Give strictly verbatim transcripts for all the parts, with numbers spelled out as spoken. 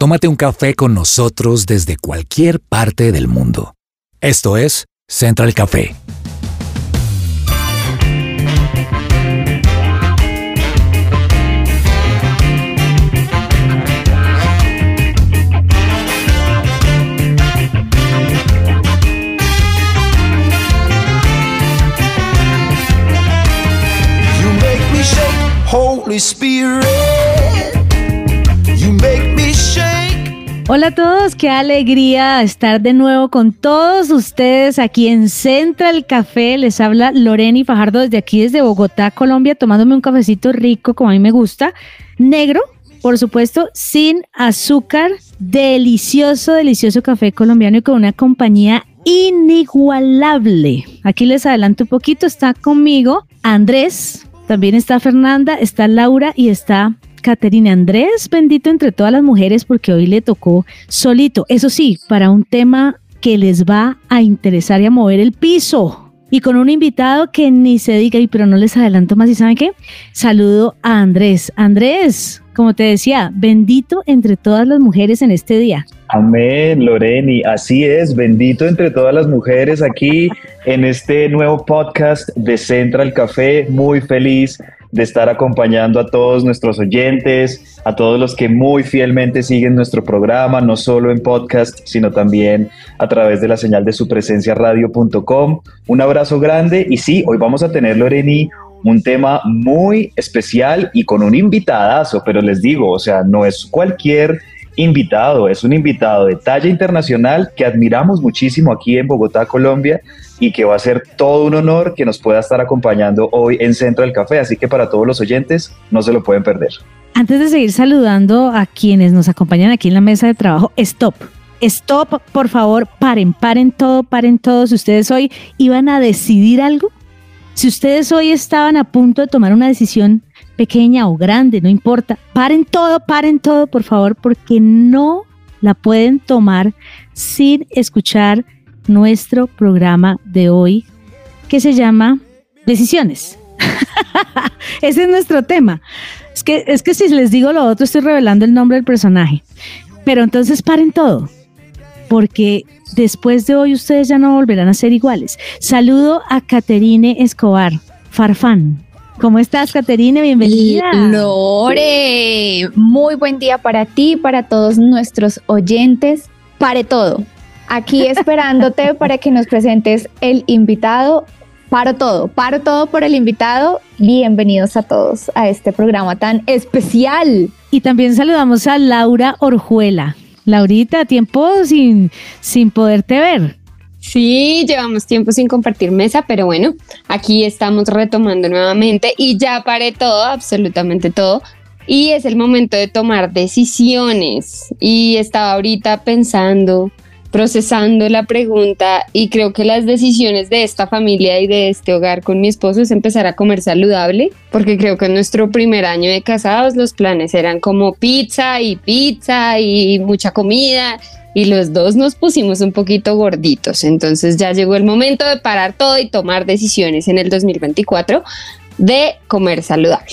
tómate un café con nosotros desde cualquier parte del mundo. Esto es Central Café. Holy Spirit, you make me shake. Hola a todos, qué alegría estar de nuevo con todos ustedes aquí en Central Café. Les habla Loreni Fajardo desde aquí, desde Bogotá, Colombia, tomándome un cafecito rico como a mí me gusta, negro, por supuesto, sin azúcar, delicioso, delicioso café colombiano y con una compañía inigualable. Aquí les adelanto un poquito, está conmigo Andrés. También está Fernanda, está Laura y está Caterina. Andrés, bendito entre todas las mujeres porque hoy le tocó solito. Eso sí, para un tema que les va a interesar y a mover el piso. Y con un invitado que ni se diga, pero no les adelanto más. ¿Y saben qué? Saludo a Andrés. Andrés, como te decía, bendito entre todas las mujeres en este día. Amén, Loreni, así es, bendito entre todas las mujeres aquí en este nuevo podcast de Central Café. Muy feliz de estar acompañando a todos nuestros oyentes, a todos los que muy fielmente siguen nuestro programa, no solo en podcast, sino también a través de la señal de su presencia radio punto com. Un abrazo grande y sí, hoy vamos a tener, Loreni, un tema muy especial y con un invitadazo, pero les digo, o sea, no es cualquier invitado, es un invitado de talla internacional que admiramos muchísimo aquí en Bogotá, Colombia, y que va a ser todo un honor que nos pueda estar acompañando hoy en Central Café, así que para todos los oyentes no se lo pueden perder. Antes de seguir saludando a quienes nos acompañan aquí en la mesa de trabajo, stop, stop, por favor, paren, paren todo, paren todo. Si ustedes hoy iban a decidir algo, si ustedes hoy estaban a punto de tomar una decisión pequeña o grande, no importa, paren todo, paren todo, por favor, porque no la pueden tomar sin escuchar nuestro programa de hoy, que se llama Decisiones. Ese es nuestro tema. Es que, es que si les digo lo otro, estoy revelando el nombre del personaje. Pero entonces paren todo, porque después de hoy ustedes ya no volverán a ser iguales. Saludo a Caterine Escobar, Farfán. ¿Cómo estás, Caterine? Bienvenida. Lore, muy buen día para ti, para todos nuestros oyentes. Pare todo. Aquí esperándote para que nos presentes el invitado. Paro todo, paro todo por el invitado. Bienvenidos a todos a este programa tan especial. Y también saludamos a Laura Orjuela. Laurita, tiempo sin, sin poderte ver. Sí, llevamos tiempo sin compartir mesa, pero bueno, aquí estamos retomando nuevamente y ya paré todo, absolutamente todo, y es el momento de tomar decisiones. Y estaba ahorita pensando, procesando la pregunta, y creo que las decisiones de esta familia y de este hogar con mi esposo es empezar a comer saludable, porque creo que en nuestro primer año de casados los planes eran como pizza y pizza y mucha comida, y los dos nos pusimos un poquito gorditos. Entonces ya llegó el momento de parar todo y tomar decisiones en el dos mil veinticuatro de comer saludable.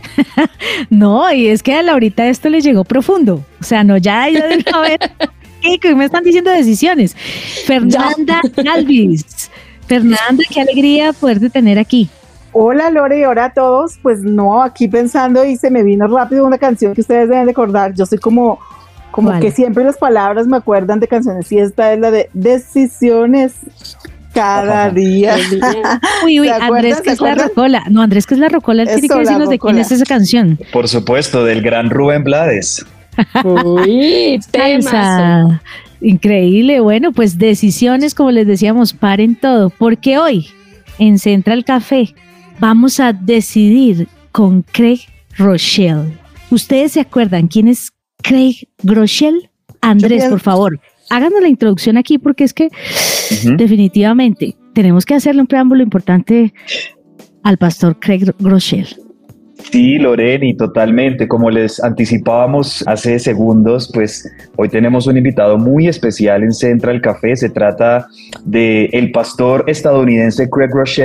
No, y es que a Laurita esto le llegó profundo. O sea, no, ya yo de una vez, ¿qué me están diciendo decisiones? Fernanda Galvis. Fernanda, qué alegría poderte tener aquí. Hola Lore, hola a todos. Pues no, aquí pensando y se me vino rápido una canción que ustedes deben recordar. Yo soy como... Como ¿Cuál? Que siempre las palabras me acuerdan de canciones, y esta es la de Decisiones cada día. Uy, uy, Andrés, que es la rocola. No, Andrés, que es la rocola, él tiene que decirnos de quién es esa canción. Por supuesto, del gran Rubén Blades. Uy, temazo. Increíble. Bueno, pues decisiones, como les decíamos, paren todo, porque hoy en Central Café vamos a decidir con Craig Groeschel. ¿Ustedes se acuerdan quién es Craig Groeschel? Andrés, por favor, háganos la introducción aquí, porque es que uh-huh. definitivamente tenemos que hacerle un preámbulo importante al pastor Craig Groeschel. Sí, Loreni, totalmente. Como les anticipábamos hace segundos, pues hoy tenemos un invitado muy especial en Central Café. Se trata de el pastor estadounidense Craig Groeschel,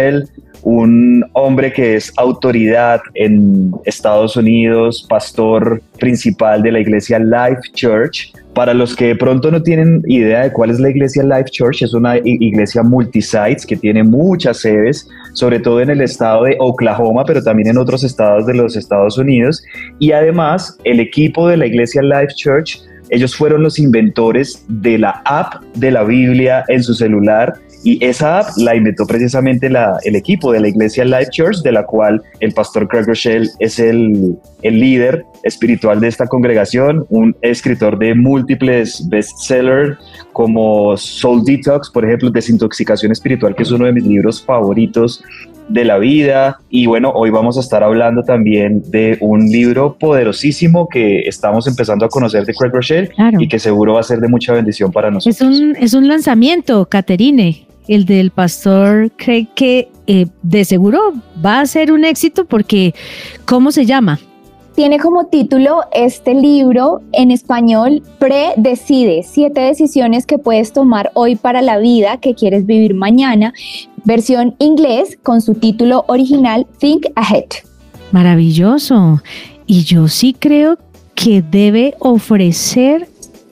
un hombre que es autoridad en Estados Unidos, pastor principal de la iglesia Life Church. Para los que de pronto no tienen idea de cuál es la iglesia Life Church, es una iglesia multisites que tiene muchas sedes, sobre todo en el estado de Oklahoma, pero también en otros estados de los Estados Unidos. Y además, el equipo de la iglesia Life Church, ellos fueron los inventores de la app de la Biblia en su celular, y esa app la inventó precisamente la, el equipo de la iglesia Life Church, de la cual el pastor Craig Groeschel es el, el líder espiritual de esta congregación, un escritor de múltiples bestsellers como Soul Detox, por ejemplo, Desintoxicación Espiritual, que es uno de mis libros favoritos de la vida. Y bueno, hoy vamos a estar hablando también de un libro poderosísimo que estamos empezando a conocer de Craig Groeschel, claro, y que seguro va a ser de mucha bendición para nosotros. Es un, es un lanzamiento, Caterine, el del pastor Craig, que eh, de seguro va a ser un éxito porque, ¿cómo se llama? Tiene como título este libro en español, Predecide, siete decisiones que puedes tomar hoy para la vida que quieres vivir mañana, versión inglés con su título original, Think Ahead. Maravilloso. Y yo sí creo que debe ofrecer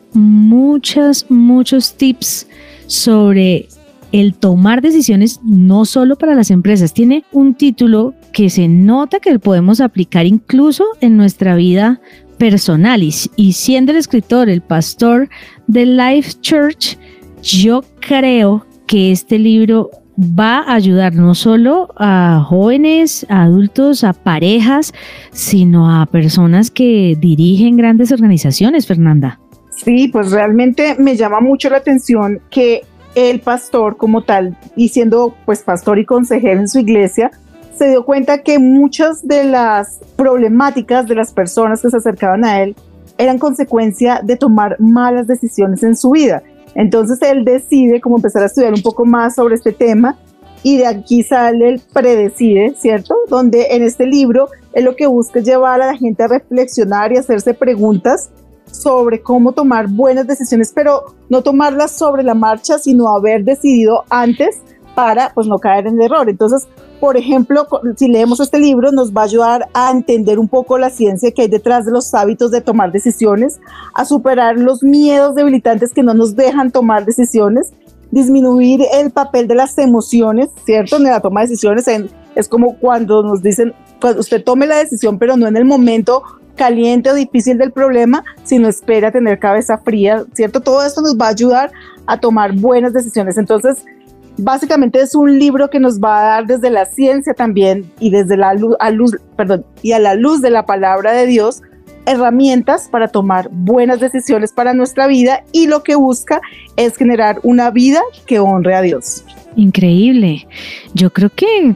muchas, muchos tips sobre el tomar decisiones, no solo para las empresas. Tiene un título que se nota que lo podemos aplicar incluso en nuestra vida personal. Y, y siendo el escritor, el pastor de Life Church, yo creo que este libro va a ayudar no solo a jóvenes, a adultos, a parejas, sino a personas que dirigen grandes organizaciones, Fernanda. Sí, pues realmente me llama mucho la atención que el pastor como tal, y siendo pues pastor y consejero en su iglesia, se dio cuenta que muchas de las problemáticas de las personas que se acercaban a él eran consecuencia de tomar malas decisiones en su vida. Entonces él decide como empezar a estudiar un poco más sobre este tema, y de aquí sale el Predecide, ¿cierto? Donde en este libro él lo que busca es llevar a la gente a reflexionar y hacerse preguntas sobre cómo tomar buenas decisiones, pero no tomarlas sobre la marcha, sino haber decidido antes para pues no caer en el error. Entonces, por ejemplo, si leemos este libro, nos va a ayudar a entender un poco la ciencia que hay detrás de los hábitos de tomar decisiones, a superar los miedos debilitantes que no nos dejan tomar decisiones, disminuir el papel de las emociones, ¿cierto? En la toma de decisiones, en, es como cuando nos dicen, pues usted tome la decisión, pero no en el momento caliente o difícil del problema, sino espera tener cabeza fría, ¿cierto? Todo esto nos va a ayudar a tomar buenas decisiones. Entonces, básicamente es un libro que nos va a dar desde la ciencia también y desde la luz, a luz, perdón, y a la luz de la palabra de Dios, herramientas para tomar buenas decisiones para nuestra vida, y lo que busca es generar una vida que honre a Dios. Increíble. Yo creo que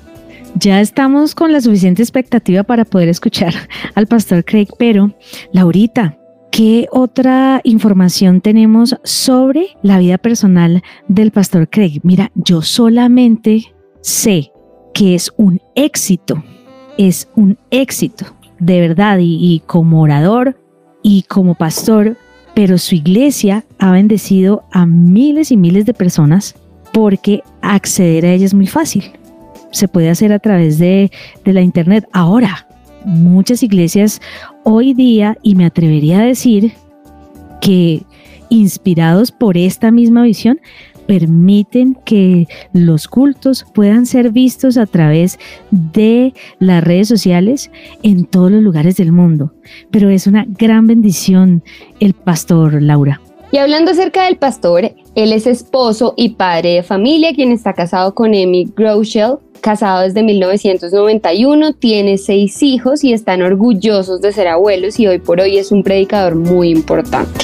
ya estamos con la suficiente expectativa para poder escuchar al pastor Craig, pero Laurita, ¿qué otra información tenemos sobre la vida personal del pastor Craig? Mira, yo solamente sé que es un éxito, es un éxito, de verdad, y, y como orador y como pastor, pero su iglesia ha bendecido a miles y miles de personas porque acceder a ella es muy fácil. Se puede hacer a través de, de la internet. Ahora, muchas iglesias hoy día, y me atrevería a decir que inspirados por esta misma visión, permiten que los cultos puedan ser vistos a través de las redes sociales en todos los lugares del mundo. Pero es una gran bendición el pastor, Laura. Y hablando acerca del pastor, él es esposo y padre de familia, quien está casado con Amy Groeschel, casado desde mil novecientos noventa y uno, tiene seis hijos y están orgullosos de ser abuelos, y hoy por hoy es un predicador muy importante.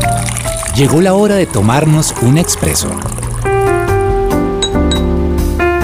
Llegó la hora de tomarnos un expreso.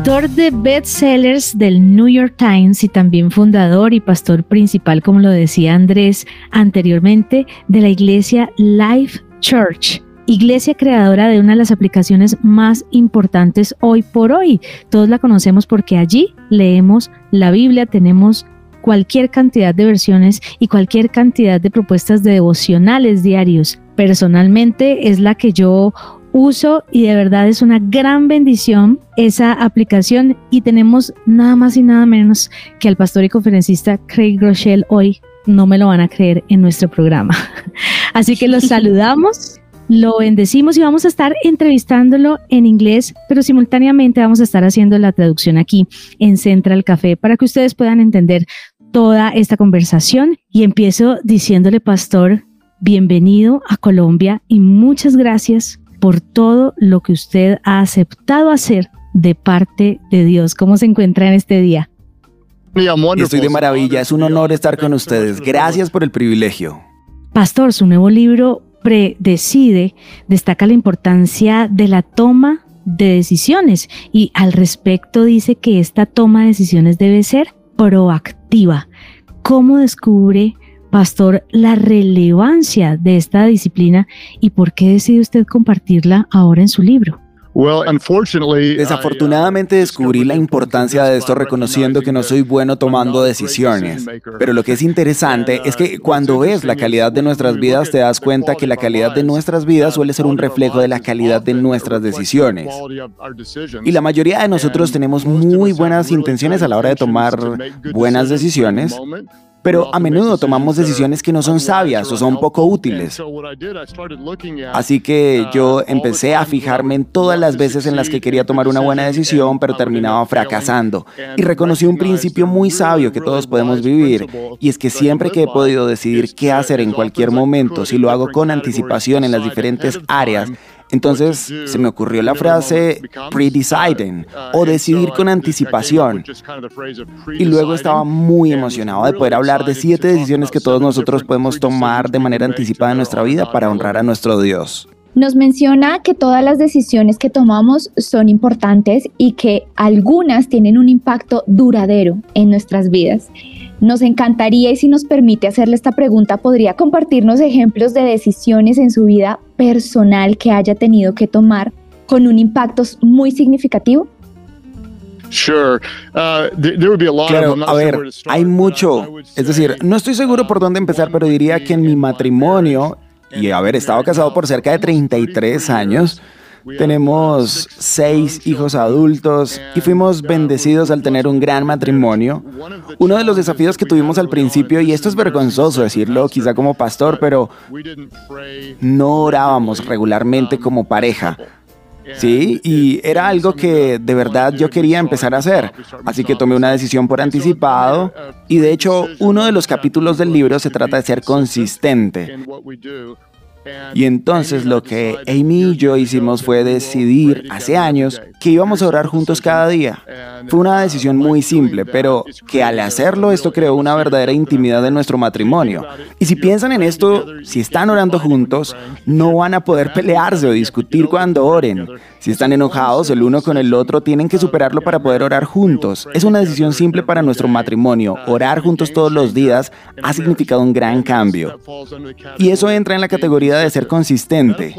Autor de bestsellers del New York Times y también fundador y pastor principal, como lo decía Andrés anteriormente, de la iglesia Life Church. Iglesia creadora de una de las aplicaciones más importantes hoy por hoy. Todos la conocemos porque allí leemos la Biblia, tenemos cualquier cantidad de versiones y cualquier cantidad de propuestas de devocionales diarios. Personalmente es la que yo uso y de verdad es una gran bendición esa aplicación, y tenemos nada más y nada menos que al pastor y conferencista Craig Groeschel hoy. No me lo van a creer, en nuestro programa. Así que los saludamos. Lo bendecimos y vamos a estar entrevistándolo en inglés, pero simultáneamente vamos a estar haciendo la traducción aquí en Central Café para que ustedes puedan entender toda esta conversación. Y empiezo diciéndole, pastor, bienvenido a Colombia y muchas gracias por todo lo que usted ha aceptado hacer de parte de Dios. ¿Cómo se encuentra en este día? Estoy de maravilla, es un honor estar con ustedes. Gracias por el privilegio. Pastor, su nuevo libro Predecide destaca la importancia de la toma de decisiones y al respecto dice que esta toma de decisiones debe ser proactiva. ¿Cómo descubre, pastor, la relevancia de esta disciplina y por qué decide usted compartirla ahora en su libro? Desafortunadamente descubrí la importancia de esto reconociendo que no soy bueno tomando decisiones. Pero lo que es interesante es que cuando ves la calidad de nuestras vidas te das cuenta que la calidad de nuestras vidas suele ser un reflejo de la calidad de nuestras decisiones. Y la mayoría de nosotros tenemos muy buenas intenciones a la hora de tomar buenas decisiones, pero a menudo tomamos decisiones que no son sabias o son poco útiles. Así que yo empecé a fijarme en todas las veces en las que quería tomar una buena decisión, pero terminaba fracasando. Y reconocí un principio muy sabio que todos podemos vivir, y es que siempre que he podido decidir qué hacer en cualquier momento, si lo hago con anticipación en las diferentes áreas, entonces se me ocurrió la frase pre-deciding o decidir con anticipación. Y luego estaba muy emocionado de poder hablar de siete decisiones que todos nosotros podemos tomar de manera anticipada en nuestra vida para honrar a nuestro Dios. Nos menciona que todas las decisiones que tomamos son importantes y que algunas tienen un impacto duradero en nuestras vidas. Nos encantaría, y si nos permite hacerle esta pregunta, ¿podría compartirnos ejemplos de decisiones en su vida personal que haya tenido que tomar con un impacto muy significativo? Claro, a ver, hay mucho. Es decir, no estoy seguro por dónde empezar, pero diría que en mi matrimonio y haber estado casado por cerca de treinta y tres años, tenemos seis hijos adultos y fuimos bendecidos al tener un gran matrimonio. Uno de los desafíos que tuvimos al principio, y esto es vergonzoso decirlo quizá como pastor, pero no orábamos regularmente como pareja. Sí, y era algo que de verdad yo quería empezar a hacer, así que tomé una decisión por anticipado, y de hecho uno de los capítulos del libro se trata de ser consistente. Y entonces lo que Amy y yo hicimos fue decidir hace años que íbamos a orar juntos cada día. Fue una decisión muy simple, pero que al hacerlo esto creó una verdadera intimidad en nuestro matrimonio. Y si piensan en esto, si están orando juntos, no van a poder pelearse o discutir cuando oren. Si están enojados el uno con el otro, tienen que superarlo para poder orar juntos. Es una decisión simple para nuestro matrimonio. Orar juntos todos los días ha significado un gran cambio. Y eso entra en la categoría de ser consistente.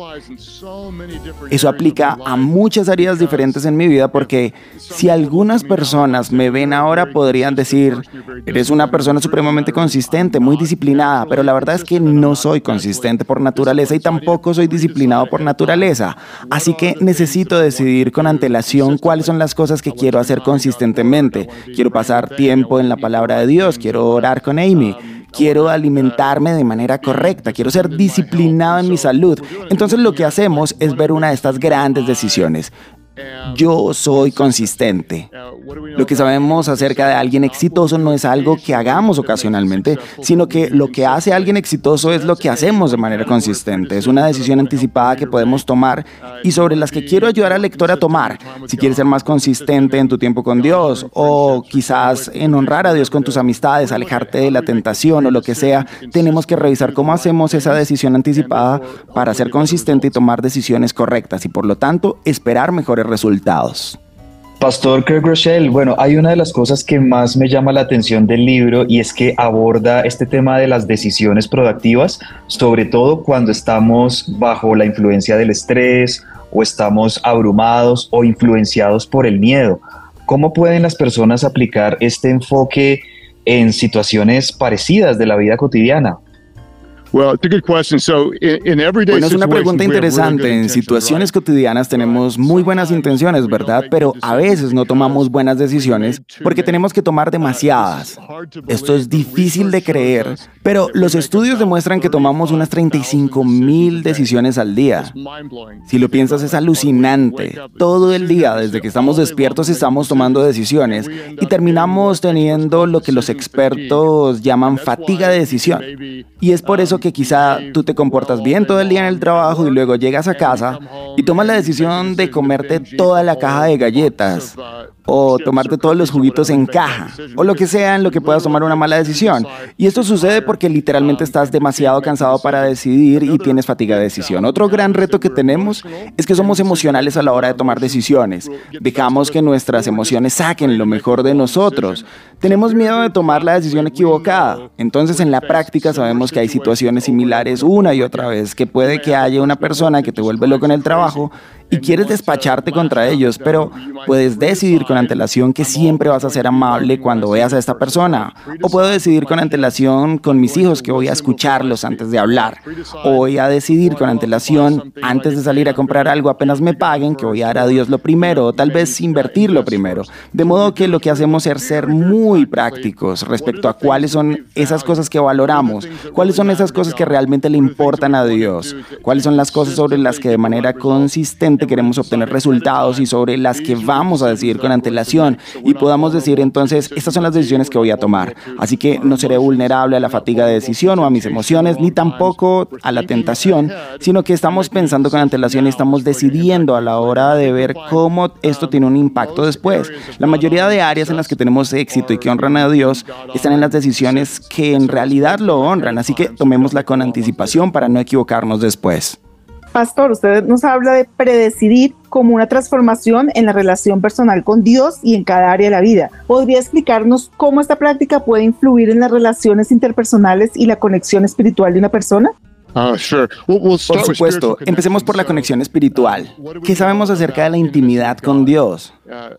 Eso aplica a muchas áreas diferentes en mi vida, porque si algunas personas me ven ahora podrían decir, eres una persona supremamente consistente, muy disciplinada, pero la verdad es que no soy consistente por naturaleza y tampoco soy disciplinado por naturaleza. Así que necesito decidir con antelación cuáles son las cosas que quiero hacer consistentemente. Quiero pasar tiempo en la palabra de Dios, quiero orar con Amy, quiero alimentarme de manera correcta, quiero ser disciplinado en mi salud. Entonces lo que hacemos es ver una de estas grandes decisiones. Yo soy consistente. Lo que sabemos acerca de alguien exitoso no es algo que hagamos ocasionalmente, sino que lo que hace a alguien exitoso es lo que hacemos de manera consistente. Es una decisión anticipada que podemos tomar y sobre las que quiero ayudar al lector a tomar. Si quieres ser más consistente en tu tiempo con Dios, o quizás en honrar a Dios con tus amistades, alejarte de la tentación o lo que sea, tenemos que revisar cómo hacemos esa decisión anticipada para ser consistente y tomar decisiones correctas y por lo tanto esperar mejores resultados. Pastor Craig Groeschel, bueno, hay una de las cosas que más me llama la atención del libro y es que aborda este tema de las decisiones productivas, sobre todo cuando estamos bajo la influencia del estrés o estamos abrumados o influenciados por el miedo. ¿Cómo pueden las personas aplicar este enfoque en situaciones parecidas de la vida cotidiana? Bueno, es una pregunta interesante. En situaciones cotidianas tenemos muy buenas intenciones, ¿verdad? Pero a veces no tomamos buenas decisiones porque tenemos que tomar demasiadas. Esto es difícil de creer, pero los estudios demuestran que tomamos unas treinta y cinco mil decisiones al día. Si lo piensas, es alucinante. Todo el día, desde que estamos despiertos, estamos tomando decisiones y terminamos teniendo lo que los expertos llaman fatiga de decisión. Y es por eso que que quizá tú te comportas bien todo el día en el trabajo y luego llegas a casa y tomas la decisión de comerte toda la caja de galletas o tomarte todos los juguitos en caja o lo que sea en lo que puedas tomar una mala decisión. Y esto sucede porque literalmente estás demasiado cansado para decidir y tienes fatiga de decisión. Otro gran reto que tenemos es que somos emocionales a la hora de tomar decisiones. Dejamos que nuestras emociones saquen lo mejor de nosotros. Tenemos miedo de tomar la decisión equivocada. Entonces, en la práctica sabemos que hay situaciones similares una y otra vez, que puede que haya una persona que te vuelve loco en el trabajo y quieres despacharte contra ellos, pero puedes decidir con antelación que siempre vas a ser amable cuando veas a esta persona. O puedo decidir con antelación con mis hijos que voy a escucharlos antes de hablar. O voy a decidir con antelación antes de salir a comprar algo apenas me paguen que voy a dar a Dios lo primero o tal vez invertirlo primero. De modo que lo que hacemos es ser muy prácticos respecto a cuáles son esas cosas que valoramos, cuáles son esas cosas que realmente le importan a Dios, cuáles son las cosas sobre las que de manera consistente queremos obtener resultados y sobre las que vamos a decidir con antelación y podamos decir entonces, estas son las decisiones que voy a tomar. Así que no seré vulnerable a la fatiga de decisión o a mis emociones, ni tampoco a la tentación, sino que estamos pensando con antelación y estamos decidiendo a la hora de ver cómo esto tiene un impacto después. La mayoría de áreas en las que tenemos éxito y que honran a Dios están en las decisiones que en realidad lo honran, así que tomémosla con anticipación para no equivocarnos después. Pastor, usted nos habla de predecidir como una transformación en la relación personal con Dios y en cada área de la vida. ¿Podría explicarnos cómo esta práctica puede influir en las relaciones interpersonales y la conexión espiritual de una persona? Uh, sure. We'll, we'll por supuesto, empecemos por la conexión espiritual. ¿Qué sabemos acerca de la intimidad con Dios?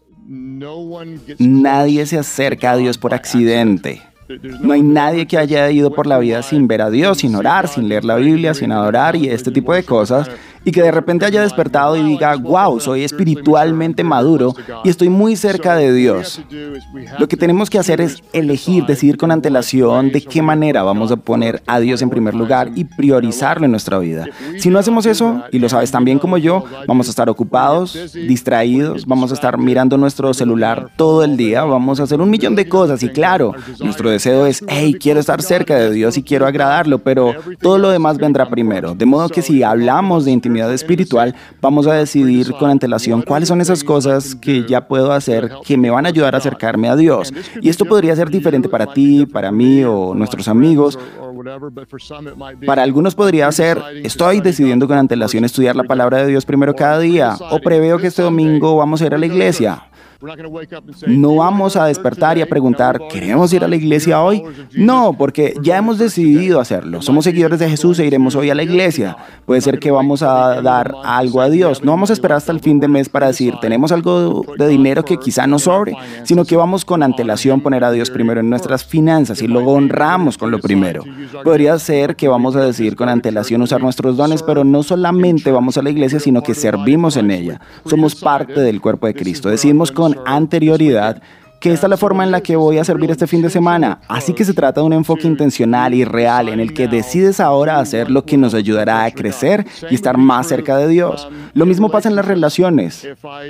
Nadie se acerca a Dios por accidente. No hay nadie que haya ido por la vida sin ver a Dios, sin orar, sin leer la Biblia, sin adorar y este tipo de cosas, y que de repente haya despertado y diga, wow, soy espiritualmente maduro y estoy muy cerca de Dios. Lo que tenemos que hacer es elegir, decidir con antelación de qué manera vamos a poner a Dios en primer lugar y priorizarlo en nuestra vida. Si no hacemos eso, y lo sabes tan bien como yo, vamos a estar ocupados, distraídos, vamos a estar mirando nuestro celular todo el día, vamos a hacer un millón de cosas y claro, nuestro deseo es, hey, quiero estar cerca de Dios y quiero agradarlo, pero todo lo demás vendrá primero. De modo que si hablamos de intimidad espiritual, vamos a decidir con antelación cuáles son esas cosas que ya puedo hacer que me van a ayudar a acercarme a Dios. Y esto podría ser diferente para ti, para mí o nuestros amigos. Para algunos podría ser, estoy decidiendo con antelación estudiar la palabra de Dios primero cada día, o preveo que este domingo vamos a ir a la iglesia. No vamos a despertar y a preguntar, ¿queremos ir a la iglesia hoy? No, porque ya hemos decidido hacerlo. Somos seguidores de Jesús e iremos hoy a la iglesia. Puede ser que vamos a dar algo a Dios. No vamos a esperar hasta el fin de mes para decir, tenemos algo de dinero que quizá nos sobre, sino que vamos con antelación poner a Dios primero en nuestras finanzas y luego honramos con lo primero. Podría ser que vamos a decidir con antelación usar nuestros dones, pero no solamente vamos a la iglesia, sino que servimos en ella. Somos parte del cuerpo de Cristo. Decidimos con anterioridad que esta es la forma en la que voy a servir este fin de semana. Así que se trata de un enfoque intencional y real en el que decides ahora hacer lo que nos ayudará a crecer y estar más cerca de Dios. Lo mismo pasa en las relaciones.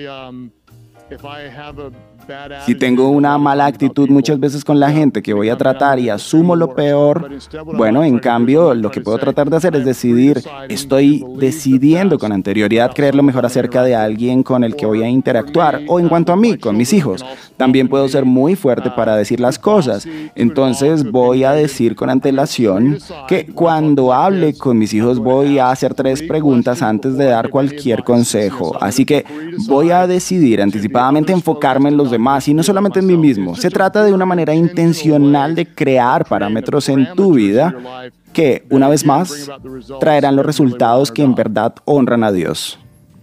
Si tengo una mala actitud muchas veces con la gente que voy a tratar y asumo lo peor, bueno, en cambio, lo que puedo tratar de hacer es decidir, estoy decidiendo con anterioridad creer lo mejor acerca de alguien con el que voy a interactuar, o en cuanto a mí, con mis hijos. También puedo ser muy fuerte para decir las cosas. Entonces voy a decir con antelación que cuando hable con mis hijos voy a hacer tres preguntas antes de dar cualquier consejo. Así que voy a decidir anticipadamente enfocarme en los demás y no solamente en mí mismo. Se trata de una manera intencional de crear parámetros en tu vida que, una vez más, traerán los resultados que en verdad honran a Dios.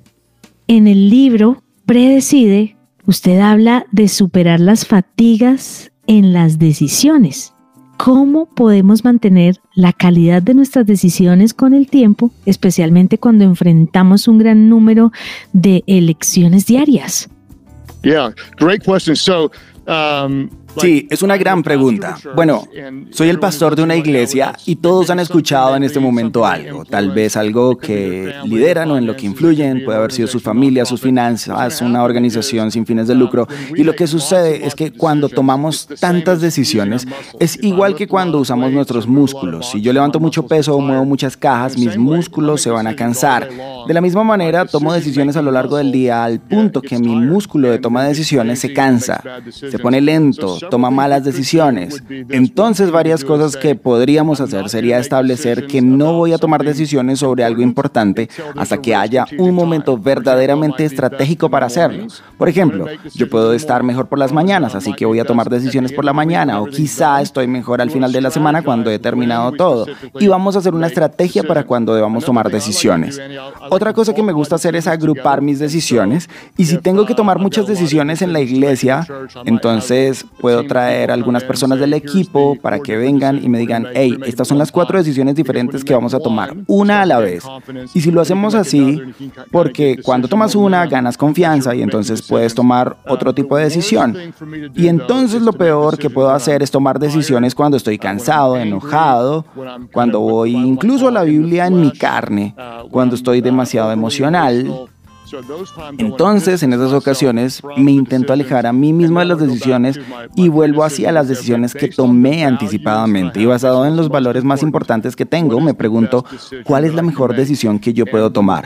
En el libro Predecide, usted habla de superar las fatigas en las decisiones. ¿Cómo podemos mantener la calidad de nuestras decisiones con el tiempo, especialmente cuando enfrentamos un gran número de elecciones diarias? Yeah, great question. So, um, Sí, es una gran pregunta. Bueno, soy el pastor de una iglesia y todos han escuchado en este momento algo, tal vez algo que lideran o en lo que influyen, puede haber sido sus familias, sus finanzas, una organización sin fines de lucro. Y lo que sucede es que cuando tomamos tantas decisiones, es igual que cuando usamos nuestros músculos. Si yo levanto mucho peso o muevo muchas cajas, mis músculos se van a cansar. De la misma manera, tomo decisiones a lo largo del día al punto que mi músculo de toma de decisiones se cansa, se pone lento, toma malas decisiones. Entonces, varias cosas que podríamos hacer sería establecer que no voy a tomar decisiones sobre algo importante hasta que haya un momento verdaderamente estratégico para hacerlo. Por ejemplo, yo puedo estar mejor por las mañanas, así que voy a tomar decisiones por la mañana, o quizá estoy mejor al final de la semana cuando he terminado todo, y vamos a hacer una estrategia para cuando debamos tomar decisiones. Otra cosa que me gusta hacer es agrupar mis decisiones, y si tengo que tomar muchas decisiones en la iglesia, entonces puedo traer a algunas personas del equipo para que vengan y me digan, hey, estas son las cuatro decisiones diferentes que vamos a tomar, una a la vez. Y si lo hacemos así, porque cuando tomas una, ganas confianza y entonces puedes tomar otro tipo de decisión. Y entonces lo peor que puedo hacer es tomar decisiones cuando estoy cansado, enojado, cuando voy incluso a la Biblia en mi carne, cuando estoy demasiado emocional. Entonces, en esas ocasiones, me intento alejar a mí mismo de las decisiones y vuelvo hacia las decisiones que tomé anticipadamente. Y basado en los valores más importantes que tengo, me pregunto, ¿cuál es la mejor decisión que yo puedo tomar?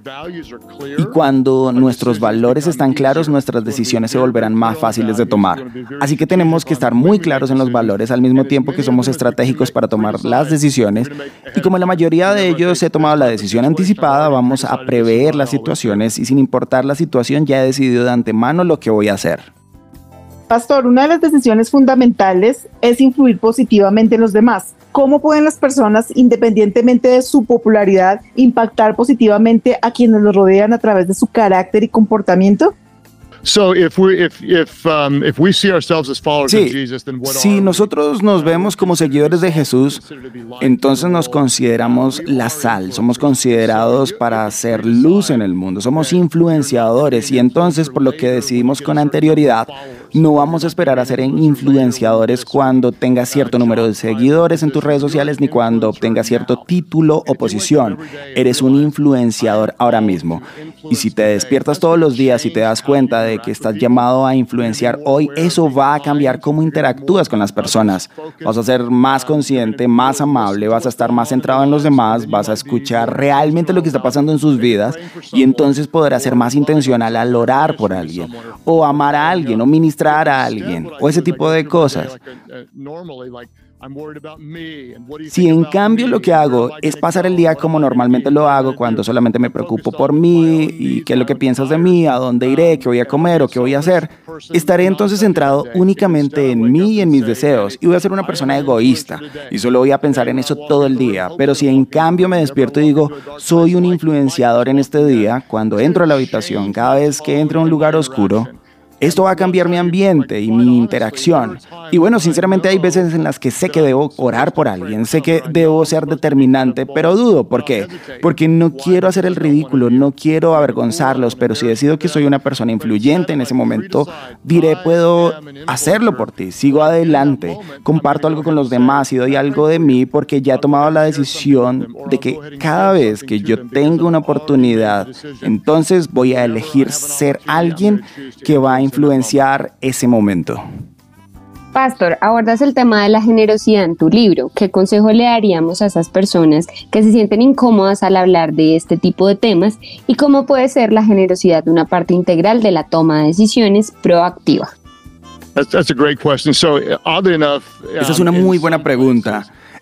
Y cuando nuestros valores están claros, nuestras decisiones se volverán más fáciles de tomar. Así que tenemos que estar muy claros en los valores al mismo tiempo que somos estratégicos para tomar las decisiones. Y como la mayoría de ellos he tomado la decisión anticipada, vamos a prever las situaciones y sin importar la situación ya he decidido de antemano lo que voy a hacer. Pastor, una de las decisiones fundamentales es influir positivamente en los demás. ¿Cómo pueden las personas, independientemente de su popularidad, impactar positivamente a quienes los rodean a través de su carácter y comportamiento? So if we if if um if we see ourselves as followers sí, of Jesus, then what si nosotros nos vemos como seguidores de Jesús, entonces nos consideramos la sal, somos considerados para hacer luz en el mundo, somos influenciadores y entonces por lo que decidimos con anterioridad, no vamos a esperar a ser influenciadores cuando tengas cierto número de seguidores en tus redes sociales ni cuando obtengas cierto título o posición. Eres un influenciador ahora mismo. Y si te despiertas todos los días y te das cuenta de que estás llamado a influenciar hoy, eso va a cambiar cómo interactúas con las personas. Vas a ser más consciente, más amable, vas a estar más centrado en los demás, vas a escuchar realmente lo que está pasando en sus vidas y entonces podrás ser más intencional al orar por alguien o amar a alguien o ministrar a alguien o ese tipo de cosas. Si en cambio lo que hago es pasar el día como normalmente lo hago, cuando solamente me preocupo por mí y qué es lo que piensas de mí, a dónde iré, qué voy a comer o qué voy a hacer, estaré entonces centrado únicamente en mí y en mis deseos y voy a ser una persona egoísta y solo voy a pensar en eso todo el día. Pero si en cambio me despierto y digo, soy un influenciador en este día, cuando entro a la habitación, cada vez que entro a un lugar oscuro, esto va a cambiar mi ambiente y mi interacción. Y bueno, sinceramente hay veces en las que sé que debo orar por alguien, sé que debo ser determinante, pero dudo. ¿Por qué? Porque no quiero hacer el ridículo, no quiero avergonzarlos, pero si decido que soy una persona influyente en ese momento, diré, puedo hacerlo por ti, sigo adelante, comparto algo con los demás y doy algo de mí porque ya he tomado la decisión de que cada vez que yo tenga una oportunidad, entonces voy a elegir ser alguien que va a influenciar ese momento. Pastor, abordas el tema de la generosidad en tu libro. ¿Qué consejo le daríamos a esas personas que se sienten incómodas al hablar de este tipo de temas y cómo puede ser la generosidad una parte integral de la toma de decisiones proactiva? Esa es una muy buena pregunta.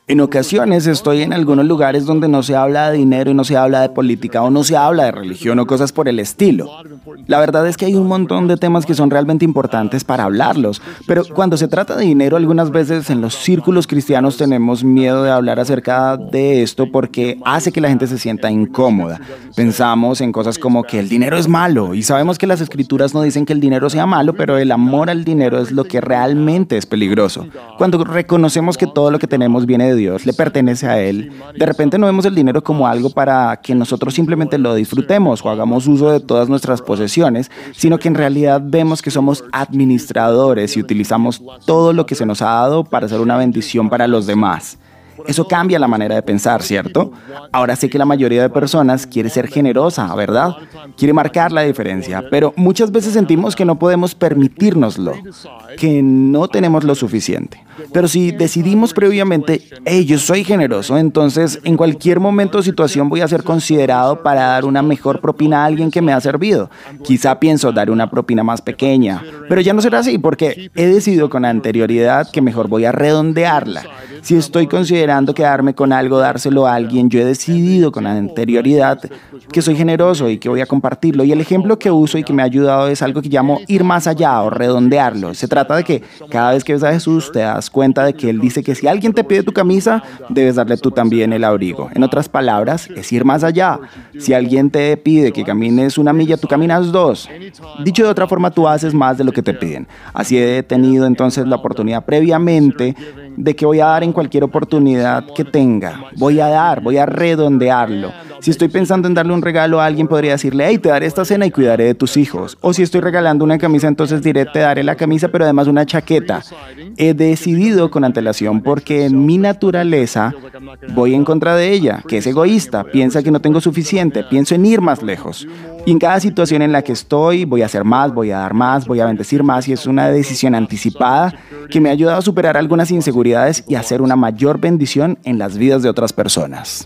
En ocasiones estoy en algunos lugares donde no se habla de dinero y no se habla de política o no se habla de religión o cosas por el estilo. La verdad es que hay un montón de temas que son realmente importantes para hablarlos, pero cuando se trata de dinero, algunas veces en los círculos cristianos tenemos miedo de hablar acerca de esto porque hace que la gente se sienta incómoda. Pensamos en cosas como que el dinero es malo y sabemos que las escrituras no dicen que el dinero sea malo, pero el amor al dinero es lo que realmente es peligroso. Cuando reconocemos que todo lo que tenemos viene de Dios, le pertenece a Él, de repente no vemos el dinero como algo para que nosotros simplemente lo disfrutemos o hagamos uso de todas nuestras posesiones, sino que en realidad vemos que somos administradores y utilizamos todo lo que se nos ha dado para ser una bendición para los demás. Eso cambia la manera de pensar, ¿cierto? Ahora sé que la mayoría de personas quiere ser generosa, ¿verdad? Quiere marcar la diferencia, pero muchas veces sentimos que no podemos permitírnoslo, que no tenemos lo suficiente. Pero si decidimos previamente, hey, yo soy generoso, entonces en cualquier momento o situación voy a ser considerado para dar una mejor propina a alguien que me ha servido. Quizá pienso dar una propina más pequeña, pero ya no será así porque he decidido con anterioridad que mejor voy a redondearla. Si estoy considerando quedarme con algo, dárselo a alguien, yo he decidido con anterioridad que soy generoso y que voy a compartirlo. Y el ejemplo que uso y que me ha ayudado es algo que llamo ir más allá o redondearlo. Se trata de que cada vez que ves a Jesús te das cuenta de que Él dice que si alguien te pide tu camisa, debes darle tú también el abrigo. En otras palabras, es ir más allá. Si alguien te pide que camines una milla, tú caminas dos. Dicho de otra forma, tú haces más de lo que te piden. Así he tenido entonces la oportunidad previamente de que voy a dar en cualquier oportunidad que tenga. Voy a dar, voy a redondearlo. Si estoy pensando en darle un regalo a alguien, podría decirle, hey, te daré esta cena y cuidaré de tus hijos. O si estoy regalando una camisa, entonces diré, te daré la camisa, pero además una chaqueta. He decidido con antelación porque en mi naturaleza voy en contra de ella, que es egoísta, piensa que no tengo suficiente, pienso en ir más lejos. Y en cada situación en la que estoy, voy a hacer más, voy a dar más, voy a bendecir más, y es una decisión anticipada que me ha ayudado a superar algunas inseguridades y a hacer una mayor bendición en las vidas de otras personas.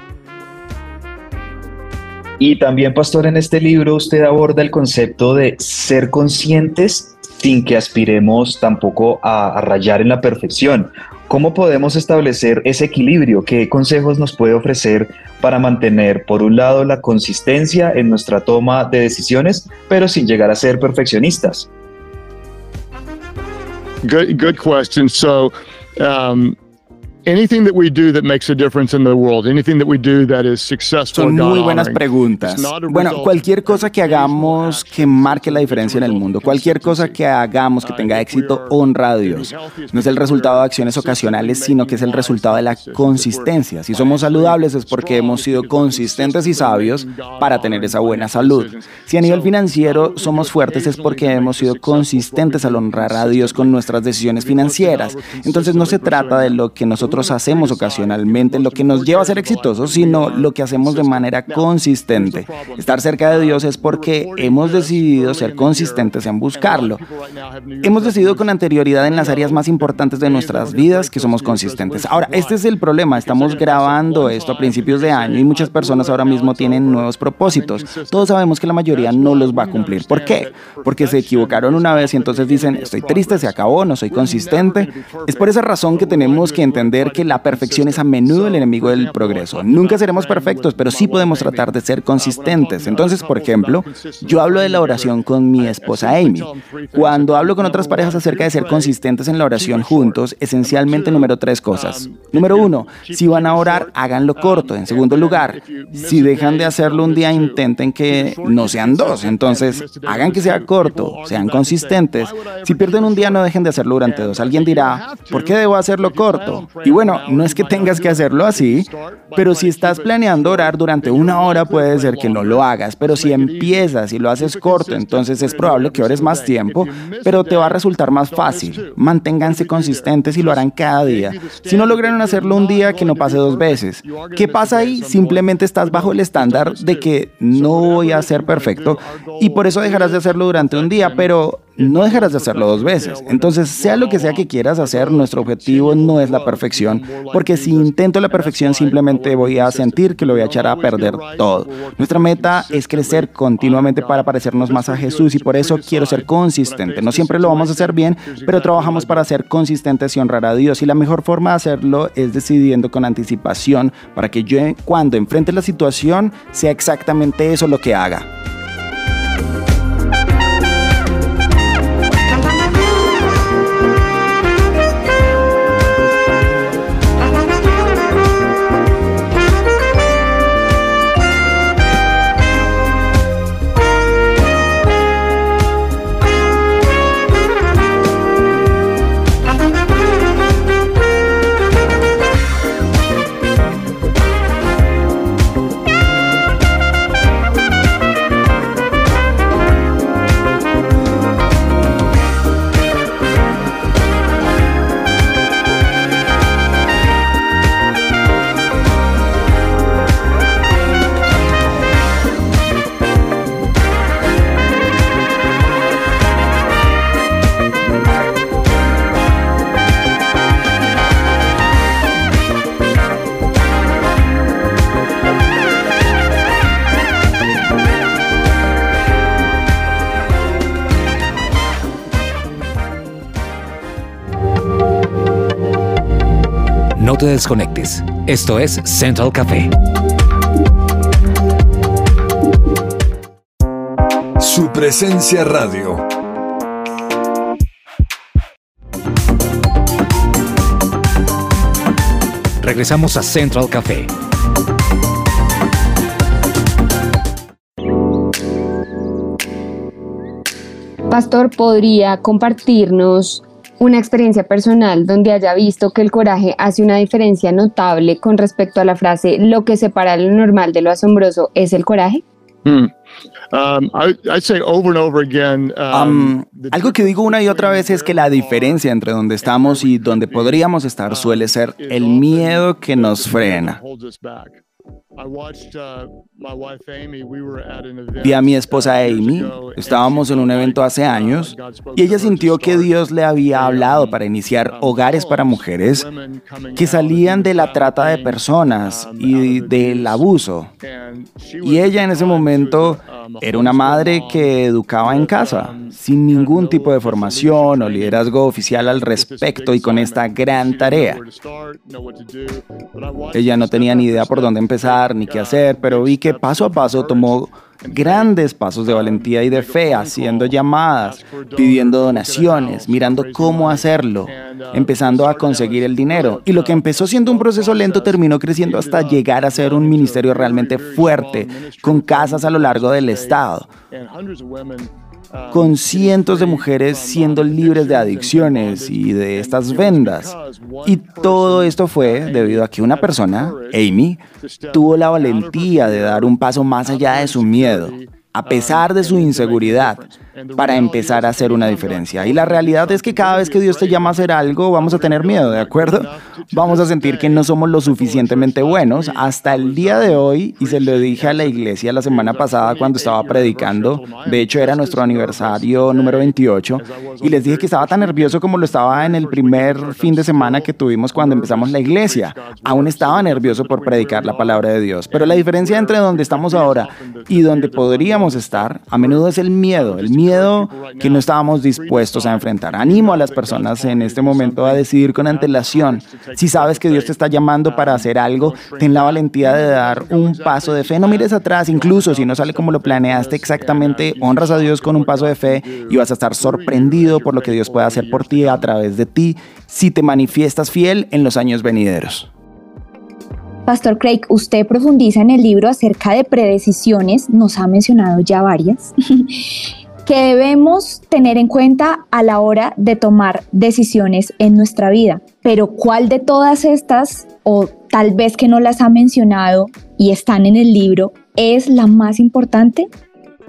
Y también, pastor, en este libro usted aborda el concepto de ser conscientes sin que aspiremos tampoco a, a rayar en la perfección. ¿Cómo podemos establecer ese equilibrio? ¿Qué consejos nos puede ofrecer para mantener, por un lado, la consistencia en nuestra toma de decisiones, pero sin llegar a ser perfeccionistas? Good, good question. So, um, anything that we do that makes a difference in the world, anything that we do that is successful. Son muy buenas preguntas. Bueno, cualquier cosa que hagamos que marque la diferencia en el mundo, cualquier cosa que hagamos que tenga éxito, honra a Dios. No es el resultado de acciones ocasionales, sino que es el resultado de la consistencia. Si somos saludables es porque hemos sido consistentes y sabios para tener esa buena salud. Si a nivel financiero somos fuertes es porque hemos sido consistentes al honrar a Dios con nuestras decisiones financieras. Entonces no se trata de lo que nosotros hacemos ocasionalmente, lo que nos lleva a ser exitosos, sino lo que hacemos de manera consistente. Estar cerca de Dios es porque hemos decidido ser consistentes en buscarlo. Hemos decidido con anterioridad en las áreas más importantes de nuestras vidas que somos consistentes. Ahora, este es el problema. Estamos grabando esto a principios de año y muchas personas ahora mismo tienen nuevos propósitos. Todos sabemos que la mayoría no los va a cumplir. ¿Por qué? Porque se equivocaron una vez y entonces dicen, estoy triste, se acabó, no soy consistente. Es por esa razón que tenemos que entender que la perfección es a menudo el enemigo del progreso. Nunca seremos perfectos, pero sí podemos tratar de ser consistentes. Entonces, por ejemplo, yo hablo de la oración con mi esposa Amy. Cuando hablo con otras parejas acerca de ser consistentes en la oración juntos, esencialmente número tres cosas. Número uno, si van a orar, háganlo corto. En segundo lugar, si dejan de hacerlo un día, intenten que no sean dos. Entonces, hagan que sea corto, sean consistentes. Si pierden un día, no dejen de hacerlo durante dos. Alguien dirá, ¿por qué debo hacerlo corto? Y bueno, no es que tengas que hacerlo así, pero si estás planeando orar durante una hora, puede ser que no lo hagas, pero si empiezas y lo haces corto, entonces es probable que ores más tiempo, pero te va a resultar más fácil. Manténganse consistentes y lo harán cada día. Si no lograron hacerlo un día, que no pase dos veces. ¿Qué pasa ahí? Simplemente estás bajo el estándar de que no voy a ser perfecto y por eso dejarás de hacerlo durante un día, pero no dejarás de hacerlo dos veces. Entonces, sea lo que sea que quieras hacer, nuestro objetivo no es la perfección, porque si intento la perfección simplemente voy a sentir que lo voy a echar a perder todo. Nuestra meta es crecer continuamente para parecernos más a Jesús y por eso quiero ser consistente. No siempre lo vamos a hacer bien, pero trabajamos para ser consistentes y honrar a Dios, y la mejor forma de hacerlo es decidiendo con anticipación para que yo, cuando enfrente la situación, sea exactamente eso lo que haga. No te desconectes. Esto es Central Café. Su presencia radio. Regresamos a Central Café. Pastor, ¿podría compartirnos una experiencia personal donde haya visto que el coraje hace una diferencia notable con respecto a la frase "lo que separa lo normal de lo asombroso es el coraje"? Hmm. Um, I, I say over and over again, um, um, algo que digo una y otra vez es que la diferencia entre donde estamos y donde podríamos estar suele ser el miedo que nos frena. Vi a mi esposa Amy, estábamos en un evento hace años y ella sintió que Dios le había hablado para iniciar hogares para mujeres que salían de la trata de personas y del abuso. Y ella en ese momento era una madre que educaba en casa, sin ningún tipo de formación o liderazgo oficial al respecto y con esta gran tarea. Ella no tenía ni idea por dónde empezar ni qué hacer, pero vi que paso a paso tomó grandes pasos de valentía y de fe, haciendo llamadas, pidiendo donaciones, mirando cómo hacerlo, empezando a conseguir el dinero. Y lo que empezó siendo un proceso lento terminó creciendo hasta llegar a ser un ministerio realmente fuerte, con casas a lo largo del estado, con cientos de mujeres siendo libres de adicciones y de estas vendas. Y todo esto fue debido a que una persona, Amy, tuvo la valentía de dar un paso más allá de su miedo, a pesar de su inseguridad, para empezar a hacer una diferencia. Y la realidad es que cada vez que Dios te llama a hacer algo, vamos a tener miedo, ¿de acuerdo? Vamos a sentir que no somos lo suficientemente buenos hasta el día de hoy, y se lo dije a la iglesia la semana pasada cuando estaba predicando. De hecho, era nuestro aniversario número veintiocho, y les dije que estaba tan nervioso como lo estaba en el primer fin de semana que tuvimos cuando empezamos la iglesia. Aún estaba nervioso por predicar la palabra de Dios, pero la diferencia entre donde estamos ahora y donde podríamos estar, a menudo es el miedo, el miedo que no estábamos dispuestos a enfrentar. Animo a las personas en este momento a decidir con antelación. Si sabes que Dios te está llamando para hacer algo, ten la valentía de dar un paso de fe. No mires atrás, incluso si no sale como lo planeaste exactamente, honras a Dios con un paso de fe y vas a estar sorprendido por lo que Dios puede hacer por ti, a través de ti, si te manifiestas fiel en los años venideros. Pastor Craig, usted profundiza en el libro acerca de predecisiones, nos ha mencionado ya varias, que debemos tener en cuenta a la hora de tomar decisiones en nuestra vida. Pero ¿cuál de todas estas, o tal vez que no las ha mencionado y están en el libro, es la más importante?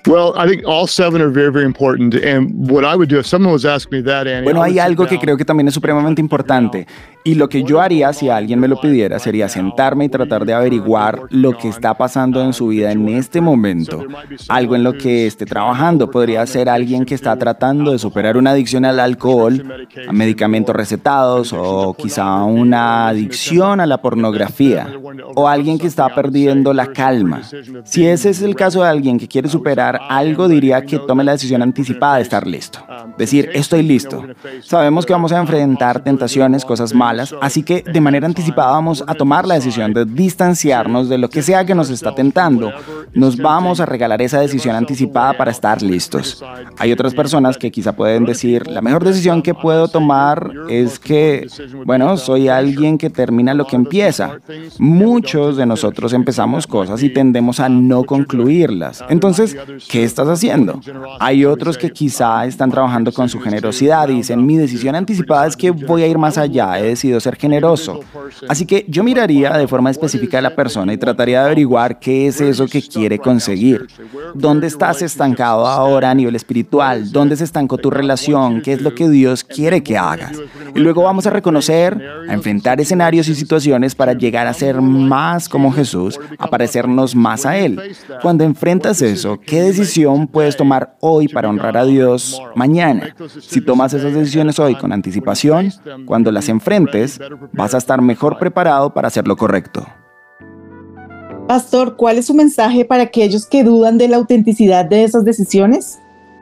Bueno, hay algo que creo que también es supremamente importante. Y lo que yo haría si alguien me lo pidiera sería sentarme y tratar de averiguar lo que está pasando en su vida en este momento. Algo en lo que esté trabajando. Podría ser alguien que está tratando de superar una adicción al alcohol, a medicamentos recetados o quizá una adicción a la pornografía. O alguien que está perdiendo la calma. Si ese es el caso de alguien que quiere superar algo, diría que tome la decisión anticipada de estar listo. Decir, estoy listo. Sabemos que vamos a enfrentar tentaciones, cosas malas. Así que de manera anticipada vamos a tomar la decisión de distanciarnos de lo que sea que nos está tentando. Nos vamos a regalar esa decisión anticipada para estar listos. Hay otras personas que quizá pueden decir, la mejor decisión que puedo tomar es que, bueno, soy alguien que termina lo que empieza. Muchos de nosotros empezamos cosas y tendemos a no concluirlas. Entonces, ¿qué estás haciendo? Hay otros que quizá están trabajando con su generosidad y dicen, mi decisión anticipada es que voy a ir más allá, es decir, ser generoso. Así que yo miraría de forma específica a la persona y trataría de averiguar qué es eso que quiere conseguir. ¿Dónde estás estancado ahora a nivel espiritual? ¿Dónde se estancó tu relación? ¿Qué es lo que Dios quiere que hagas? Y luego vamos a reconocer, a enfrentar escenarios y situaciones para llegar a ser más como Jesús, a parecernos más a Él. Cuando enfrentas eso, ¿qué decisión puedes tomar hoy para honrar a Dios mañana? Si tomas esas decisiones hoy con anticipación, cuando las enfrentes, vas a estar mejor preparado para hacer lo correcto. Pastor, ¿cuál es su mensaje para aquellos que dudan de la autenticidad de esas decisiones?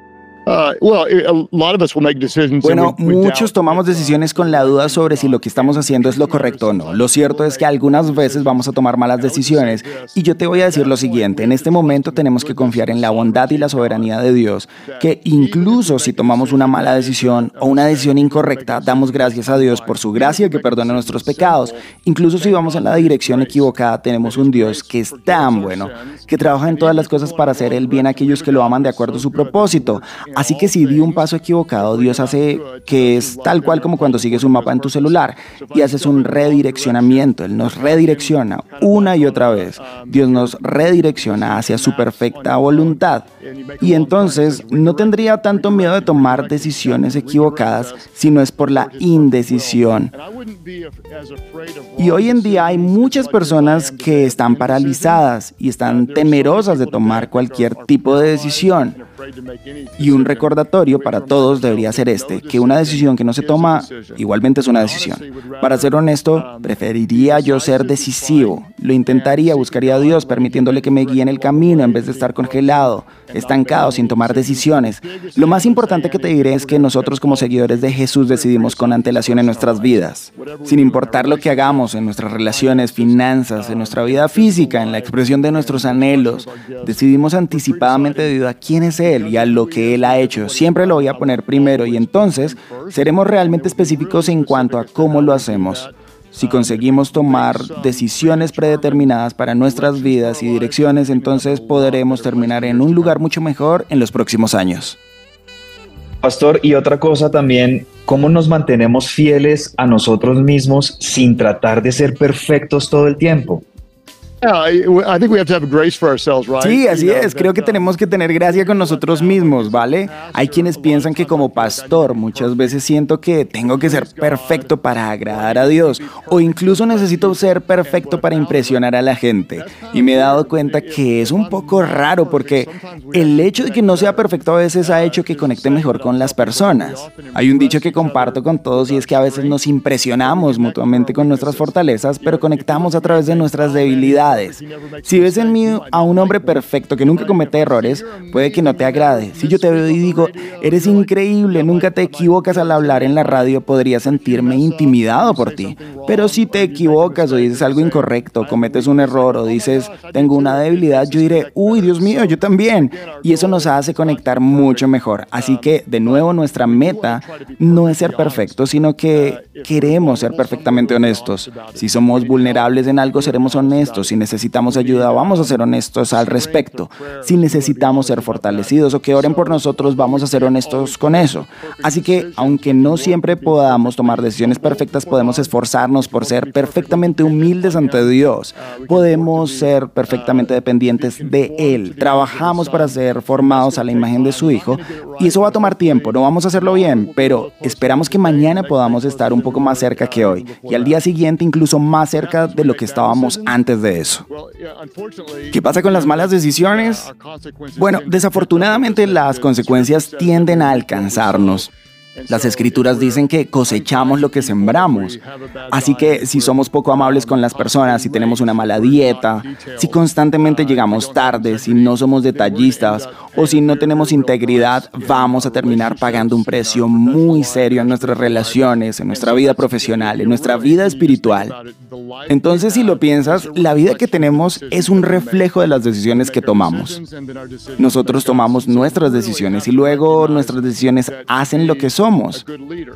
Bueno, muchos tomamos decisiones con la duda sobre si lo que estamos haciendo es lo correcto o no. Lo cierto es que algunas veces vamos a tomar malas decisiones y yo te voy a decir lo siguiente, en este momento tenemos que confiar en la bondad y la soberanía de Dios, que incluso si tomamos una mala decisión o una decisión incorrecta, damos gracias a Dios por su gracia que perdona nuestros pecados. Incluso si vamos en la dirección equivocada, tenemos un Dios que es tan bueno, que trabaja en todas las cosas para hacer el bien a aquellos que lo aman de acuerdo a su propósito. Así que si di un paso equivocado, Dios hace que es tal cual como cuando sigues un mapa en tu celular y haces un redireccionamiento. Él nos redirecciona una y otra vez. Dios nos redirecciona hacia su perfecta voluntad. Y entonces no tendría tanto miedo de tomar decisiones equivocadas si no es por la indecisión. Y hoy en día hay muchas personas que están paralizadas y están temerosas de tomar cualquier tipo de decisión. Y un recordatorio para todos debería ser este, que una decisión que no se toma igualmente es una decisión. Para ser honesto, preferiría yo ser decisivo. Lo intentaría, buscaría a Dios permitiéndole que me guíe en el camino en vez de estar congelado, estancado, sin tomar decisiones. Lo más importante que te diré es que nosotros como seguidores de Jesús decidimos con antelación en nuestras vidas. Sin importar lo que hagamos en nuestras relaciones, finanzas, en nuestra vida física, en la expresión de nuestros anhelos, decidimos anticipadamente debido a quién es Él y a lo que Él ha hecho. Siempre lo voy a poner primero y entonces seremos realmente específicos en cuanto a cómo lo hacemos. Si conseguimos tomar decisiones predeterminadas para nuestras vidas y direcciones, entonces podremos terminar en un lugar mucho mejor en los próximos años. Pastor, y otra cosa también, ¿cómo nos mantenemos fieles a nosotros mismos sin tratar de ser perfectos todo el tiempo? Sí, así es. Creo que tenemos que tener gracia con nosotros mismos, ¿vale? Hay quienes piensan que como pastor muchas veces siento que tengo que ser perfecto para agradar a Dios o incluso necesito ser perfecto para impresionar a la gente. Y me he dado cuenta que es un poco raro porque el hecho de que no sea perfecto a veces ha hecho que conecte mejor con las personas. Hay un dicho que comparto con todos y es que a veces nos impresionamos mutuamente con nuestras fortalezas, pero conectamos a través de nuestras debilidades. Si ves en mí a un hombre perfecto que nunca comete errores, puede que no te agrade. Si yo te veo y digo, eres increíble, nunca te equivocas al hablar en la radio, podría sentirme intimidado por ti. Pero si te equivocas o dices algo incorrecto, cometes un error o dices, tengo una debilidad, yo diré, uy, Dios mío, yo también. Y eso nos hace conectar mucho mejor. Así que, de nuevo, nuestra meta no es ser perfectos, sino que queremos ser perfectamente honestos. Si somos vulnerables en algo, seremos honestos. Si Si necesitamos ayuda, vamos a ser honestos al respecto. Si necesitamos ser fortalecidos o que oren por nosotros, vamos a ser honestos con eso. Así que, aunque no siempre podamos tomar decisiones perfectas, podemos esforzarnos por ser perfectamente humildes ante Dios. Podemos ser perfectamente dependientes de Él. Trabajamos para ser formados a la imagen de su Hijo y eso va a tomar tiempo. No vamos a hacerlo bien, pero esperamos que mañana podamos estar un poco más cerca que hoy y al día siguiente incluso más cerca de lo que estábamos antes de eso. ¿Qué pasa con las malas decisiones? Bueno, desafortunadamente las consecuencias tienden a alcanzarnos. Las escrituras dicen que cosechamos lo que sembramos. Así que si somos poco amables con las personas, si tenemos una mala dieta, si constantemente llegamos tarde, si no somos detallistas o si no tenemos integridad, vamos a terminar pagando un precio muy serio en nuestras relaciones, en nuestra vida profesional, en nuestra vida espiritual. Entonces, si lo piensas, la vida que tenemos es un reflejo de las decisiones que tomamos. Nosotros tomamos nuestras decisiones y luego nuestras decisiones hacen lo que somos. Somos.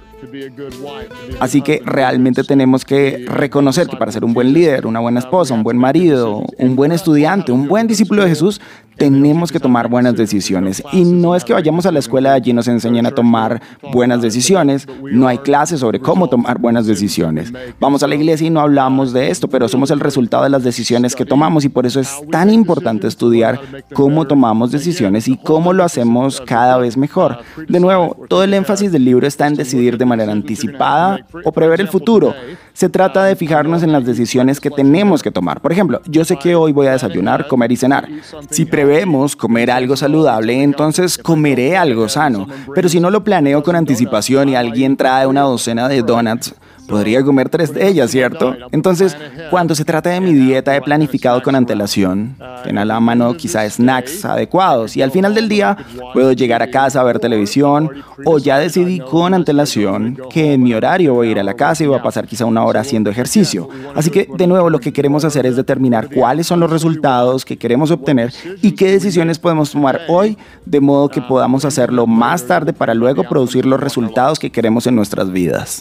Así que realmente tenemos que reconocer que para ser un buen líder, una buena esposa, un buen marido, un buen estudiante, un buen discípulo de Jesús, tenemos que tomar buenas decisiones. Y no es que vayamos a la escuela, allí nos enseñen a tomar buenas decisiones. No hay clases sobre cómo tomar buenas decisiones. Vamos a la iglesia y no hablamos de esto, pero somos el resultado de las decisiones que tomamos y por eso es tan importante estudiar cómo tomamos decisiones y cómo lo hacemos cada vez mejor. De nuevo, todo el énfasis del libro está en decidir de manera anticipada o prever el futuro. Se trata de fijarnos en las decisiones que tenemos que tomar. Por ejemplo, yo sé que hoy voy a desayunar, comer y cenar. Si prevemos comer algo saludable, entonces comeré algo sano. Pero si no lo planeo con anticipación y alguien trae una docena de donuts, podría comer tres de ellas, ¿cierto? Entonces, cuando se trata de mi dieta, he planificado con antelación. Ten a la mano quizá snacks adecuados y al final del día puedo llegar a casa a ver televisión o ya decidí con antelación que en mi horario voy a ir a la casa y voy a pasar quizá una hora haciendo ejercicio. Así que, de nuevo, lo que queremos hacer es determinar cuáles son los resultados que queremos obtener y qué decisiones podemos tomar hoy de modo que podamos hacerlo más tarde para luego producir los resultados que queremos en nuestras vidas.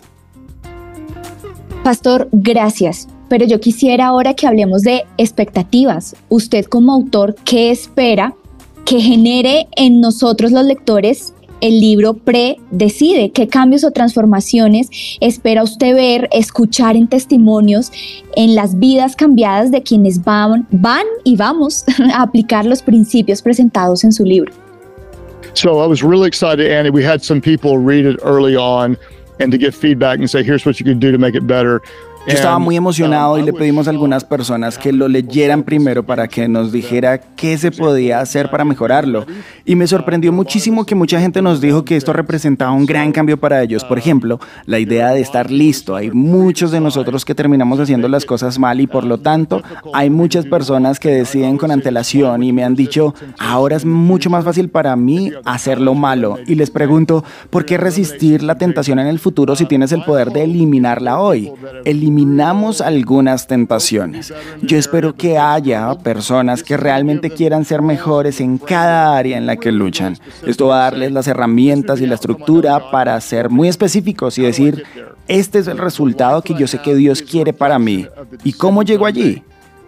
Pastor, gracias, pero yo quisiera ahora que hablemos de expectativas. Usted como autor, ¿qué espera que genere en nosotros los lectores el libro Pre-Decide? ¿Qué cambios o transformaciones espera usted ver, escuchar en testimonios en las vidas cambiadas de quienes van, van y vamos a aplicar los principios presentados en su libro? So I was really excited, Annie. We had some people read it early on and to get feedback and say, here's what you can do to make it better. Yo estaba muy emocionado y le pedimos a algunas personas que lo leyeran primero para que nos dijera qué se podía hacer para mejorarlo. Y me sorprendió muchísimo que mucha gente nos dijo que esto representaba un gran cambio para ellos. Por ejemplo, la idea de estar listo. Hay muchos de nosotros que terminamos haciendo las cosas mal y por lo tanto hay muchas personas que deciden con antelación y me han dicho, ahora es mucho más fácil para mí hacerlo malo. Y les pregunto, ¿por qué resistir la tentación en el futuro si tienes el poder de eliminarla hoy? Eliminarla Eliminamos algunas tentaciones. Yo espero que haya personas que realmente quieran ser mejores en cada área en la que luchan. Esto va a darles las herramientas y la estructura para ser muy específicos y decir, este es el resultado que yo sé que Dios quiere para mí. ¿Y cómo llego allí?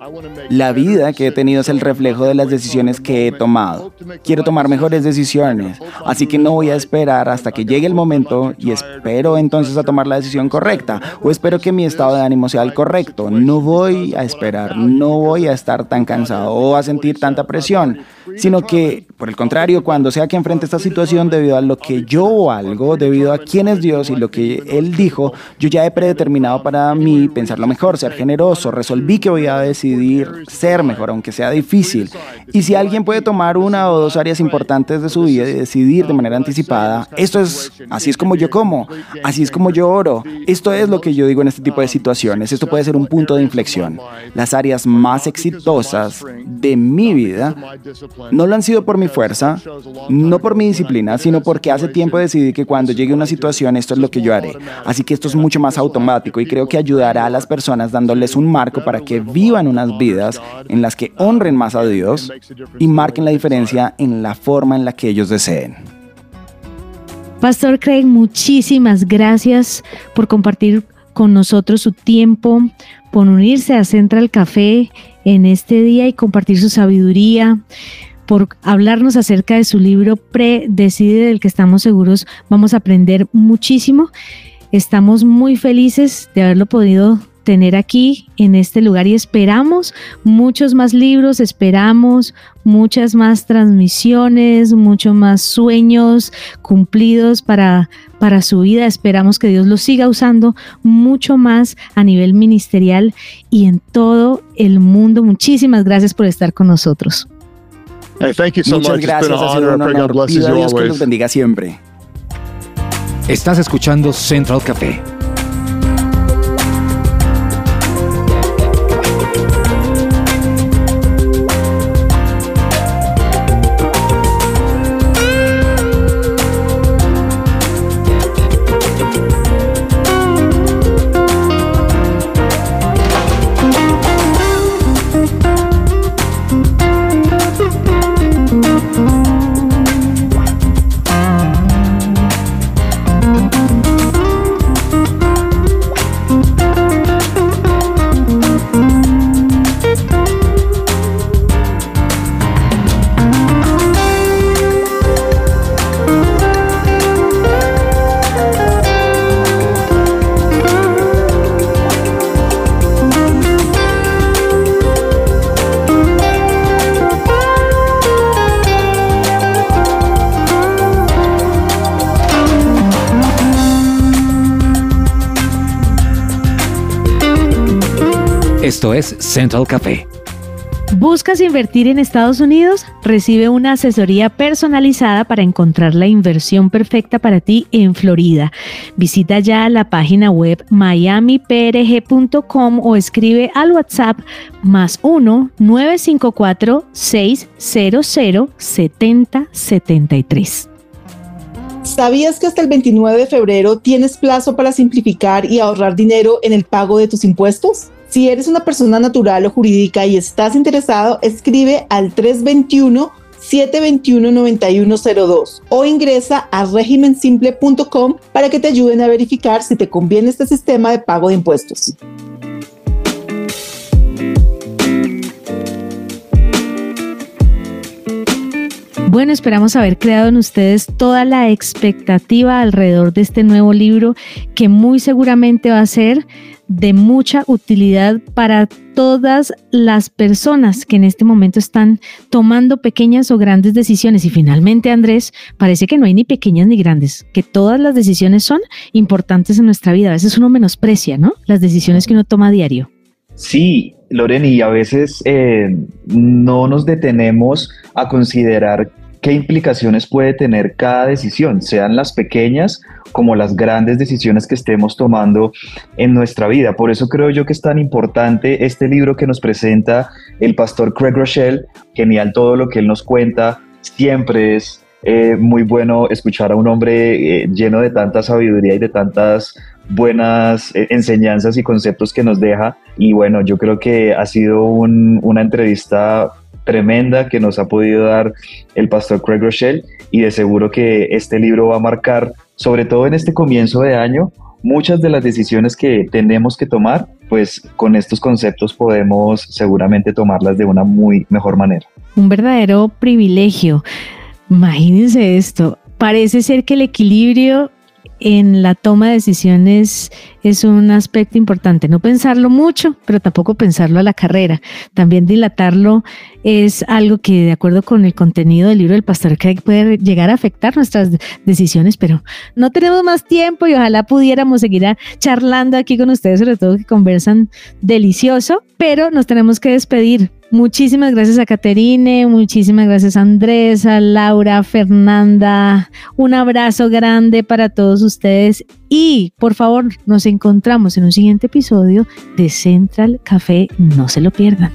La vida que he tenido es el reflejo de las decisiones que he tomado. Quiero tomar mejores decisiones, así que no voy a esperar hasta que llegue el momento y espero entonces a tomar la decisión correcta o espero que mi estado de ánimo sea el correcto. No voy a esperar, no voy a estar tan cansado o a sentir tanta presión, sino que, por el contrario, cuando sea que enfrente esta situación debido a lo que yo valgo, debido a quién es Dios y lo que Él dijo, yo ya he predeterminado para mí pensar lo mejor, ser generoso, resolví que voy a decidir ser mejor, aunque sea difícil. Y si alguien puede tomar una o dos áreas importantes de su vida y decidir de manera anticipada, esto es, así es como yo como, así es como yo oro. Esto es lo que yo digo en este tipo de situaciones. Esto puede ser un punto de inflexión. Las áreas más exitosas de mi vida no lo han sido por mi fuerza, no por mi disciplina, sino porque hace tiempo decidí que cuando llegue una situación esto es lo que yo haré. Así que esto es mucho más automático y creo que ayudará a las personas dándoles un marco para que vivan unas vidas en las que honren más a Dios y marquen la diferencia en la forma en la que ellos deseen. Pastor Craig, muchísimas gracias por compartir con nosotros su tiempo, por unirse a Central Café en este día y compartir su sabiduría, por hablarnos acerca de su libro Predecide, del que estamos seguros vamos a aprender muchísimo. Estamos muy felices de haberlo podido tener aquí en este lugar y esperamos muchos más libros, esperamos muchas más transmisiones, muchos más sueños cumplidos para, para su vida. Esperamos que Dios lo siga usando mucho más a nivel ministerial y en todo el mundo. Muchísimas gracias por estar con nosotros. Hey, thank you so Muchas much. gracias, It's been ha an sido honor. un I pray honor. God blesses Pido a you Dios que always. los bendiga siempre. Estás escuchando Central Café. Esto es Central Café. ¿Buscas invertir en Estados Unidos? Recibe una asesoría personalizada para encontrar la inversión perfecta para ti en Florida. Visita ya la página web miami p r g punto com o escribe al WhatsApp más uno nueve cinco cuatro seis cero cero siete cero siete tres. ¿Sabías que hasta el veintinueve de febrero tienes plazo para simplificar y ahorrar dinero en el pago de tus impuestos? Si eres una persona natural o jurídica y estás interesado, escribe al tres dos uno, siete dos uno, nueve uno cero dos o ingresa a régimen simple punto com para que te ayuden a verificar si te conviene este sistema de pago de impuestos. Bueno, esperamos haber creado en ustedes toda la expectativa alrededor de este nuevo libro que muy seguramente va a ser de mucha utilidad para todas las personas que en este momento están tomando pequeñas o grandes decisiones. Y finalmente, Andrés, parece que no hay ni pequeñas ni grandes, que todas las decisiones son importantes en nuestra vida. A veces uno menosprecia, ¿no?, las decisiones que uno toma a diario. Sí, Loreni, y a veces eh, no nos detenemos a considerar qué implicaciones puede tener cada decisión, sean las pequeñas como las grandes decisiones que estemos tomando en nuestra vida. Por eso creo yo que es tan importante este libro que nos presenta el pastor Craig Groeschel. Genial todo lo que él nos cuenta. Siempre es eh, muy bueno escuchar a un hombre eh, lleno de tanta sabiduría y de tantas buenas eh, enseñanzas y conceptos que nos deja. Y bueno, yo creo que ha sido un, una entrevista tremenda que nos ha podido dar el pastor Craig Groeschel, y de seguro que este libro va a marcar, sobre todo en este comienzo de año, muchas de las decisiones que tenemos que tomar. Pues con estos conceptos podemos seguramente tomarlas de una muy mejor manera. Un verdadero privilegio. Imagínense esto, parece ser que el equilibrio en la toma de decisiones es un aspecto importante. No pensarlo mucho, pero tampoco pensarlo a la carrera. También dilatarlo es algo que, de acuerdo con el contenido del libro del pastor Craig, puede llegar a afectar nuestras decisiones, pero no tenemos más tiempo y ojalá pudiéramos seguir charlando aquí con ustedes, sobre todo que conversan delicioso, pero nos tenemos que despedir. Muchísimas gracias a Caterine, muchísimas gracias a Andrés, a Laura, Fernanda. Un abrazo grande para todos ustedes y por favor nos encontramos en un siguiente episodio de Central Café. No se lo pierdan.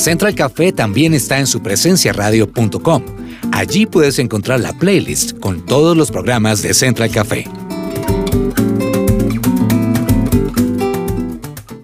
Central Café también está en su presencia radio punto com. Allí puedes encontrar la playlist con todos los programas de Central Café.